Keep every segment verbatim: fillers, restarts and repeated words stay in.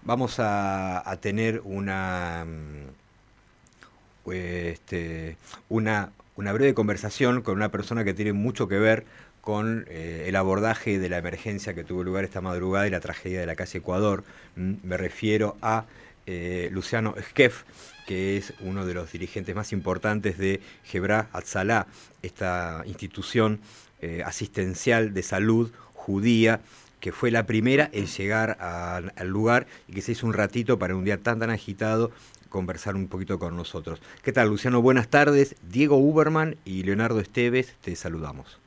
vamos a, a tener una, este, una, una breve conversación con una persona que tiene mucho que ver con eh, el abordaje de la emergencia que tuvo lugar esta madrugada y la tragedia de la calle Ecuador. ¿Mm? Me refiero a eh, Luciano Esquef, que es uno de los dirigentes más importantes de Hebrá Hatzalah, esta institución eh, asistencial de salud judía, que fue la primera en llegar a, al lugar y que se hizo un ratito para un día tan tan agitado conversar un poquito con nosotros. ¿Qué tal, Luciano? Buenas tardes. Diego Uberman y Leonardo Esteves, te saludamos.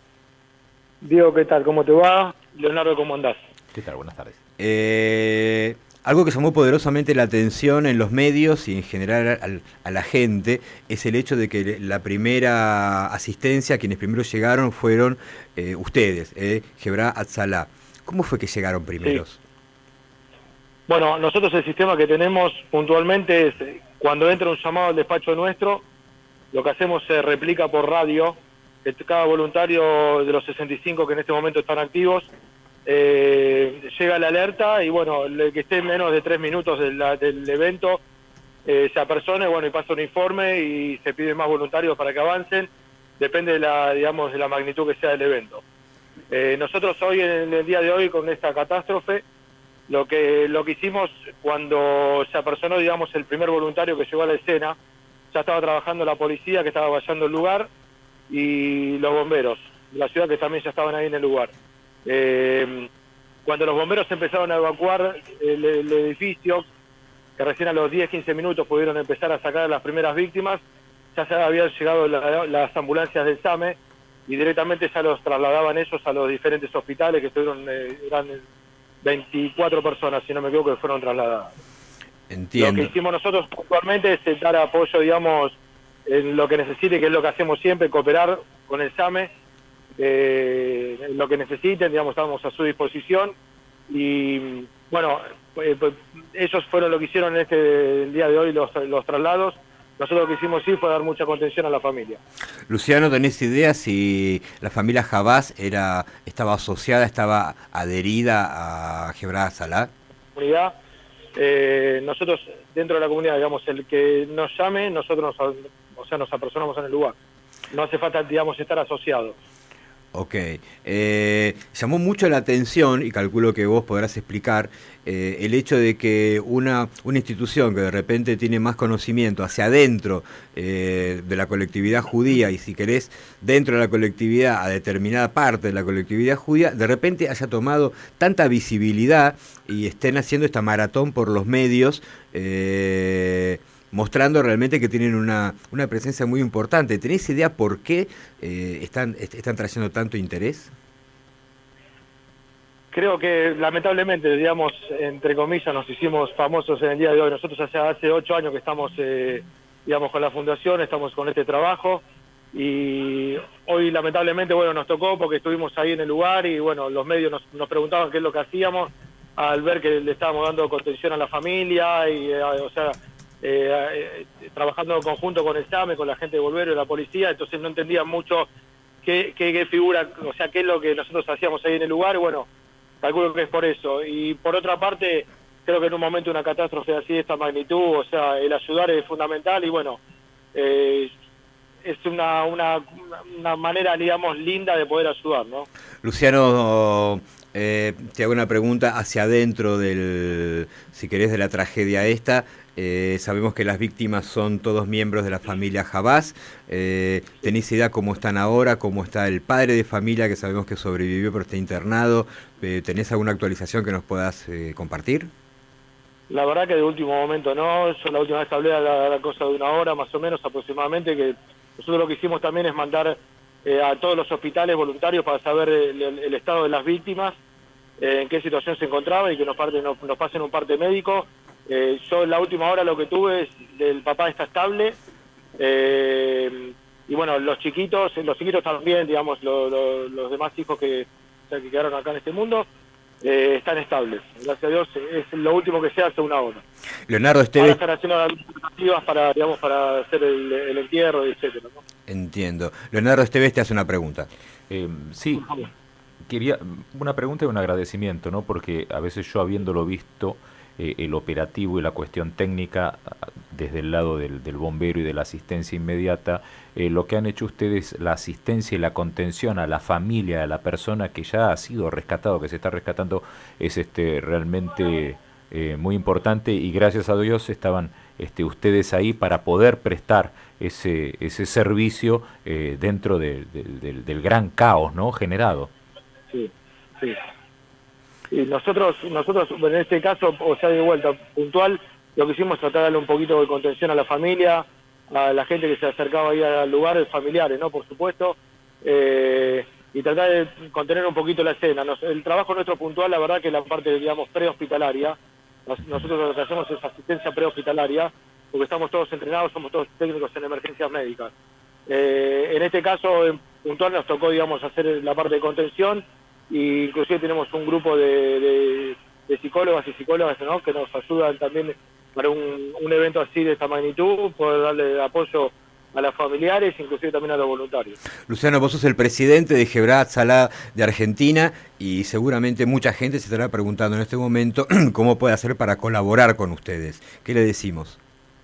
Diego, ¿qué tal? ¿Cómo te va? Leonardo, ¿cómo andás? ¿Qué tal? Buenas tardes. Eh, algo que llamó poderosamente la atención en los medios y en general al, a la gente es el hecho de que la primera asistencia, quienes primero llegaron fueron eh, ustedes, eh, Hebrá Hatzalah. ¿Cómo fue que llegaron primeros? Sí. Bueno, nosotros el sistema que tenemos puntualmente es cuando entra un llamado al despacho nuestro, lo que hacemos se replica por radio. Cada voluntario de los sesenta y cinco que en este momento están activos, eh, llega la alerta y bueno, el que esté en menos de tres minutos del, del evento eh, se apersona y bueno, y pasa un informe y se piden más voluntarios para que avancen, depende de la, digamos, de la magnitud que sea del evento. Eh, nosotros hoy, en el día de hoy, con esta catástrofe, lo que, lo que hicimos cuando se apersonó, digamos, el primer voluntario que llegó a la escena, ya estaba trabajando la policía que estaba vallando el lugar, y los bomberos de la ciudad que también ya estaban ahí en el lugar. Eh, cuando los bomberos empezaron a evacuar el, el edificio, que recién a los diez quince minutos pudieron empezar a sacar a las primeras víctimas, ya se habían llegado la, las ambulancias del SAME y directamente ya los trasladaban ellos a los diferentes hospitales, que estuvieron, eh, eran veinticuatro personas, si no me equivoco, que fueron trasladadas. Entiendo. Lo que hicimos nosotros puntualmente es dar apoyo, digamos, en lo que necesite, que es lo que hacemos siempre, cooperar con el SAME, eh, en lo que necesiten, digamos, estamos a su disposición, y bueno, eh, pues, ellos fueron lo que hicieron en este el día de hoy, los, los traslados. Nosotros lo que hicimos sí fue dar mucha contención a la familia. Luciano, ¿tenés idea si la familia Habás era, estaba asociada, estaba adherida a Hebrá Hatzalah? Comunidad, eh, nosotros dentro de la comunidad, digamos, el que nos llame, nosotros nos, o sea, nos apersonamos en el lugar. No hace falta, digamos, estar asociados. Ok. Eh, llamó mucho la atención, y calculo que vos podrás explicar, eh, el hecho de que una, una institución que de repente tiene más conocimiento hacia adentro eh, de la colectividad judía, y si querés, dentro de la colectividad, a determinada parte de la colectividad judía, de repente haya tomado tanta visibilidad y estén haciendo esta maratón por los medios, eh, mostrando realmente que tienen una, una presencia muy importante. ¿Tenés idea por qué eh, están, est están trayendo tanto interés? Creo que lamentablemente, digamos, entre comillas, nos hicimos famosos en el día de hoy. Nosotros hace, hace ocho años que estamos, eh, digamos, con la fundación, estamos con este trabajo, y hoy lamentablemente, bueno, nos tocó porque estuvimos ahí en el lugar y bueno, los medios nos, nos preguntaban qué es lo que hacíamos al ver que le estábamos dando contención a la familia y, eh, o sea, Eh, eh, trabajando en conjunto con el SAME, con la gente de Volvero y la policía, entonces no entendían mucho qué, qué, qué figura, o sea, qué es lo que nosotros hacíamos ahí en el lugar, y bueno, calculo que es por eso. Y por otra parte, creo que en un momento de una catástrofe así de esta magnitud, o sea, el ayudar es fundamental y bueno, eh, es una, una, una manera, digamos, linda de poder ayudar, ¿no? Luciano, eh, te hago una pregunta hacia adentro del, si querés, de la tragedia esta. Eh, sabemos que las víctimas son todos miembros de la familia Habás. Eh, ¿tenés idea cómo están ahora? ¿Cómo está el padre de familia, que sabemos que sobrevivió pero está internado? Eh, ¿Tenés alguna actualización que nos puedas eh, compartir? La verdad que de último momento no. Yo la última vez hablé a la, a la cosa de una hora más o menos aproximadamente, que nosotros lo que hicimos también es mandar eh, a todos los hospitales voluntarios para saber el, el, el estado de las víctimas, eh, en qué situación se encontraba y que nos, parte, nos, nos pasen un parte médico. Eh, yo en la última hora lo que tuve es el papá está estable, eh, y bueno, los chiquitos, los chiquitos también, digamos, lo, lo, los demás hijos que, o sea, que quedaron acá en este mundo, eh, están estables. Gracias a Dios es lo último que se hace una hora. Leonardo Ahora Esteves. están haciendo las alternativas para, digamos, para hacer el, el entierro, etcétera, ¿no? Entiendo. Leonardo Esteves te hace una pregunta. Eh, sí, quería una pregunta y un agradecimiento, ¿no? Porque a veces yo, habiéndolo visto eh, el operativo y la cuestión técnica desde el lado del, del bombero y de la asistencia inmediata, eh, lo que han hecho ustedes, la asistencia y la contención a la familia, a la persona que ya ha sido rescatado, que se está rescatando, es este realmente eh, muy importante, y gracias a Dios estaban este, ustedes ahí para poder prestar ese, ese servicio eh, dentro de, de, de, del gran caos, ¿no?, generado. Sí, sí. Y nosotros, nosotros en este caso, o sea, de vuelta, puntual, lo que hicimos es tratar de darle un poquito de contención a la familia, a la gente que se acercaba ahí al lugar, familiares, ¿no?, por supuesto, eh, y tratar de contener un poquito la escena. Nos, el trabajo nuestro puntual, la verdad que la parte, digamos, prehospitalaria, nos, nosotros lo que hacemos es asistencia prehospitalaria, porque estamos todos entrenados, somos todos técnicos en emergencias médicas. Eh, en este caso, en puntual, nos tocó, digamos, hacer la parte de contención, y inclusive tenemos un grupo de, de, de psicólogas y psicólogas, ¿no?, que nos ayudan también para un, un evento así de esta magnitud, poder darle apoyo a los familiares, inclusive también a los voluntarios. Luciano, vos sos el presidente de Gebrá Atzalá de Argentina, y seguramente mucha gente se estará preguntando en este momento cómo puede hacer para colaborar con ustedes. ¿Qué le decimos?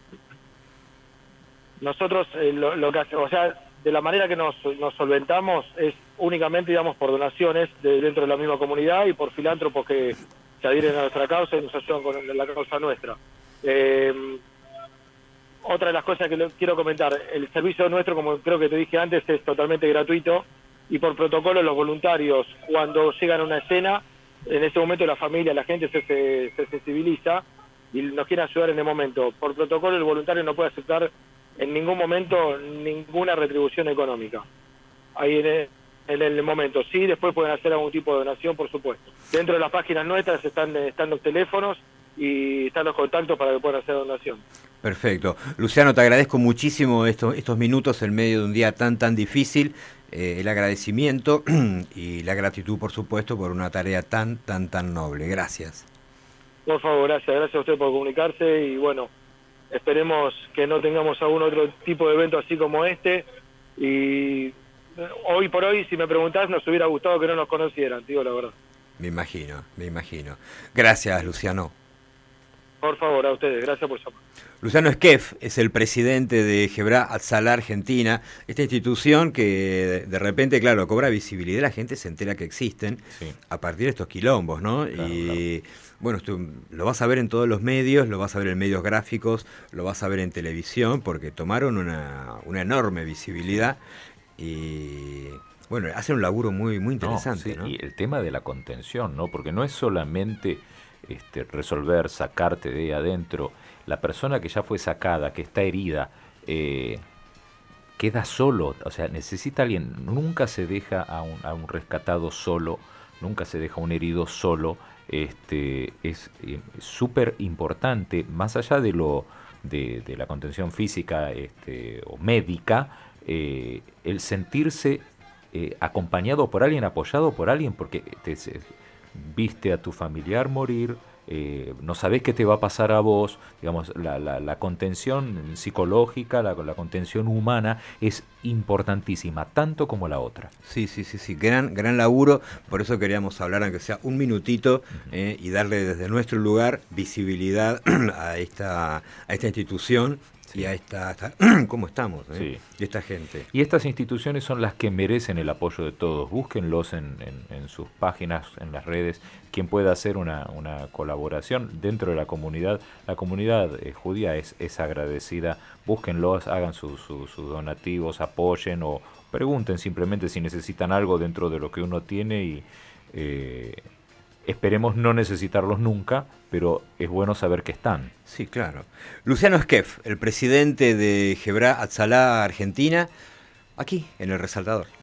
Nosotros, eh, lo, lo que hacemos, o sea, de la manera que nos, nos solventamos es únicamente, digamos, por donaciones de dentro de la misma comunidad y por filántropos que se adhieren a nuestra causa y nos ayudan con la causa nuestra. Eh, otra de las cosas que le quiero comentar, el servicio nuestro, como creo que te dije antes, es totalmente gratuito, y por protocolo los voluntarios, cuando llegan a una escena, en ese momento la familia, la gente se, se, se sensibiliza y nos quiere ayudar en el momento. Por protocolo el voluntario no puede aceptar en ningún momento ninguna retribución económica. Ahí en el, en el momento. Sí, después pueden hacer algún tipo de donación, por supuesto. Dentro de las páginas nuestras están, están los teléfonos y están los contactos para que puedan hacer donación. Perfecto. Luciano, te agradezco muchísimo estos, estos minutos en medio de un día tan, tan difícil. Eh, el agradecimiento y la gratitud, por supuesto, por una tarea tan, tan, tan noble. Gracias. Por favor, gracias. Gracias a usted por comunicarse y bueno, esperemos que no tengamos algún otro tipo de evento así como este, y hoy por hoy, si me preguntás, nos hubiera gustado que no nos conocieran, digo la verdad. Me imagino, me imagino. Gracias, Luciano. Por favor, a ustedes, gracias por llamar. Luciano Esquef es el presidente de Gebrá Atzalá Argentina, esta institución que de repente, claro, cobra visibilidad, la gente se entera que existen, sí, a partir de estos quilombos, ¿no? Claro, y claro. Bueno, esto lo vas a ver en todos los medios, lo vas a ver en medios gráficos, lo vas a ver en televisión, porque tomaron una, una enorme visibilidad y bueno, hacen un laburo muy, muy interesante, no, sí, ¿no? Y el tema de la contención, ¿no? Porque no es solamente este, resolver, sacarte de ahí adentro. La persona que ya fue sacada, que está herida, eh, queda solo, o sea, necesita alguien. Nunca se deja a un, a un rescatado solo, nunca se deja a un herido solo. Este, es eh, súper importante, más allá de lo de, de la contención física este, o médica, eh, el sentirse eh, acompañado por alguien, apoyado por alguien, porque te, se, viste a tu familiar morir, eh, no sabés qué te va a pasar a vos, digamos, la, la, la contención psicológica, la, la contención humana es importantísima, tanto como la otra. Sí, sí, sí, sí, gran, gran laburo, por eso queríamos hablar, aunque sea un minutito, uh-huh. eh, y darle desde nuestro lugar visibilidad a esta, a esta institución. Sí. Y a esta, esta cómo estamos, ¿eh? Sí. Y esta gente. Y estas instituciones son las que merecen el apoyo de todos. Búsquenlos en, en, en sus páginas, en las redes, quien pueda hacer una, una colaboración dentro de la comunidad. La comunidad eh, judía es, es agradecida. Búsquenlos, hagan sus su, su donativos, apoyen o pregunten simplemente si necesitan algo dentro de lo que uno tiene y eh, esperemos no necesitarlos nunca, pero es bueno saber que están. Sí, claro. Luciano Esquef, el presidente de Gebrá Atzalá Argentina, aquí en El Resaltador.